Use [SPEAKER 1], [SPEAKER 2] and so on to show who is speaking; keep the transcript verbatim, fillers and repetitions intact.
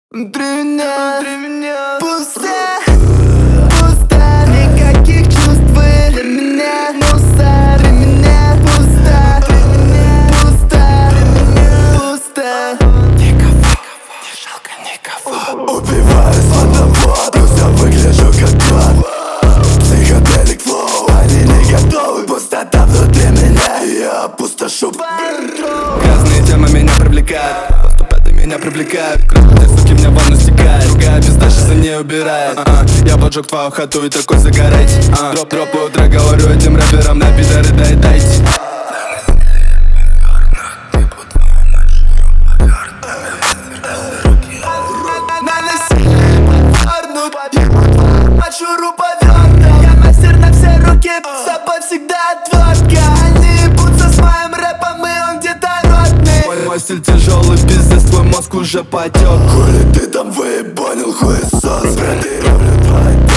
[SPEAKER 1] Внутри меня, внутри меня пусто, пусто, никаких чувств для меня. Мусор, для меня пусто, пусто, пусто. Никого, не жалко никого.
[SPEAKER 2] Убиваюсь в одного, просто выгляжу как клад. Психоделик флоу, они не готовы. Пустота внутри меня, я пустошу.
[SPEAKER 3] Грязные темы меня привлекают, поступаты меня привлекают. Красные суки меня в ванну стекают, другая пизда сейчас за ней убирает. а -а. Я поджег твою хату и такой загорайте. а -а. Дроп, дроп по утра, говорю этим рэперам, на пидоры доедайте.
[SPEAKER 1] Шуру повернут, я мастер на все руки, с собой всегда отвертка. Они ебутся с моим рэпом, и он где-то родный.
[SPEAKER 3] Мой, мой стиль тяжелый, пиздец, твой мозг уже потек.
[SPEAKER 2] Хули ты там выебанил хуесос? Брат, я люблю твой